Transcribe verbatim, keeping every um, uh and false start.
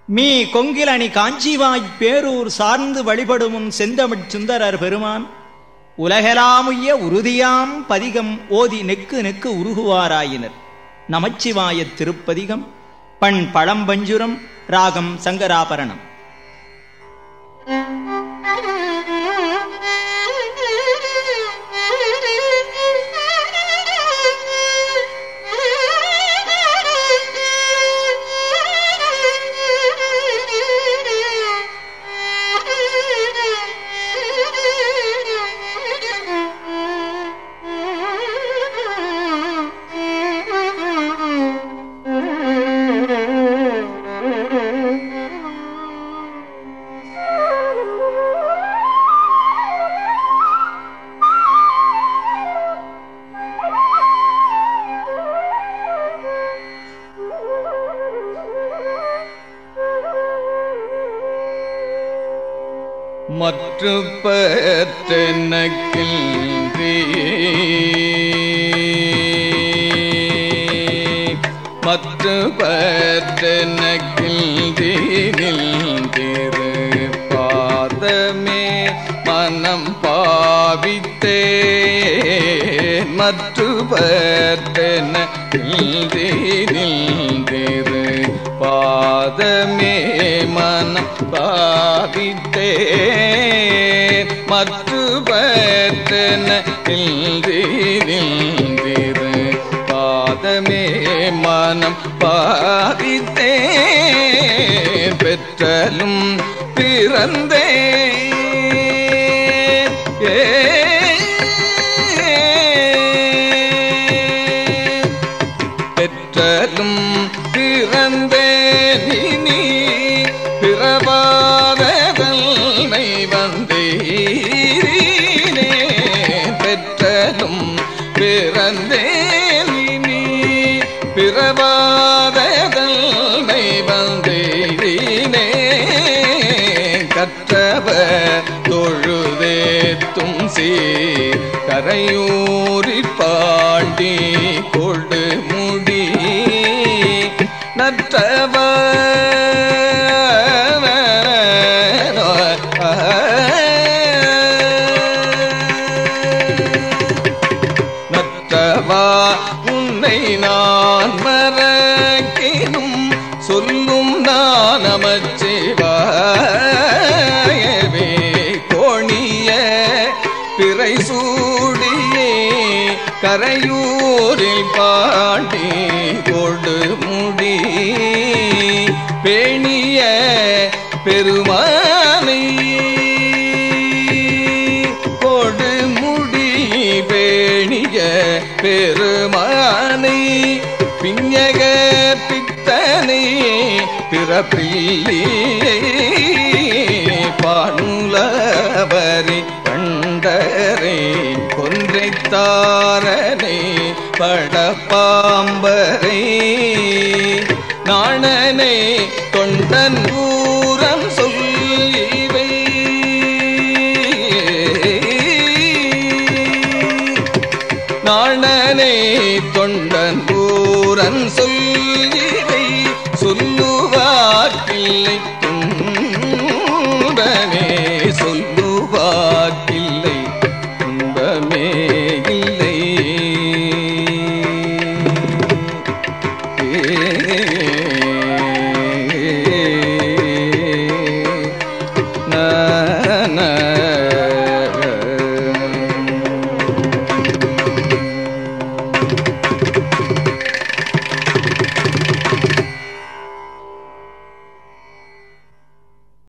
Me கொங்கிலணி காஞ்சிவாய்ப் Perur சார்ந்து வழிபடுமுன் செந்தமிழ் சுந்தரர் பெருமான் உலகெலாமுய்ய உறுதியாம் பதிகம் ஓதி நெக்கு நெக்கு உருகுவாராயினர். நமச்சிவாயத் திருப்பதிகம். பண் பழம்பஞ்சுரம். ராகம் சங்கராபரணம். மற்று பற்றனக்கின்றே மற்று பற்றனக்கின்றே நின்றிரு பாதமே மனம் பாவித்தே மற்று பற்றனக்கின்றே நின்றிரு பாதமே மனம் பாவித்தே மற்று பற்றன நின்றிரு பாதமே மனம் பாவித்தே பெற்றலும் பிறந்தே பெற்றலும் பிறந்தே நீ பிறவாதனை வந்தீரே பெற்றலும் பிறந்தே நீ பிறவாதனை வந்தீரே கற்றவர் தொழுதேத்தும் சீர் கரையூரி பாண்டி கொடு முடி நற்றவர் நற்றவா உன்னை நான் மறக்கினும் சொல்லும் நான் நமச்சிவாயவே கோணிய பிறை சூடியே கரையூரில் பாண்டி கொடு முடி பேணிய பெருமானை கொடு முடி பேணிய பெருமானை பிஞக பித்தனை பிறப்பில்லை பானுலவரை கண்டரை கொன்றைத்தாரனை படப்பாம்பரை நாணனை தொண்டன் ஊரம் சொல்லிவை நாணனை தொண்டன் ஊரன் சொல்லிவை சொல்லுவாக்கில்லை துன்பமே சொல்லுவாக்கில்லை துன்பமே இல்லை ந